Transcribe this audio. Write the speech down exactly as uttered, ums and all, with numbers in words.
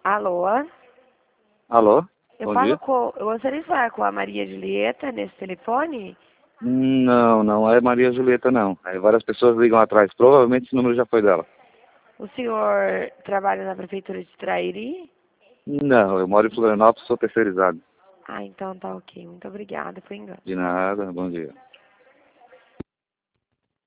Alô? Alô? Eu Bom falo dia. com. Eu gostaria de falar com a Maria Julieta nesse telefone? Não, não é Maria Julieta, não. Aí várias pessoas ligam atrás. Provavelmente esse número já foi dela. O senhor trabalha na prefeitura de Trairi? Não, eu moro em Florianópolis, sou terceirizado. Ah, então tá ok. Muito obrigada. Foi engano. De nada, bom dia.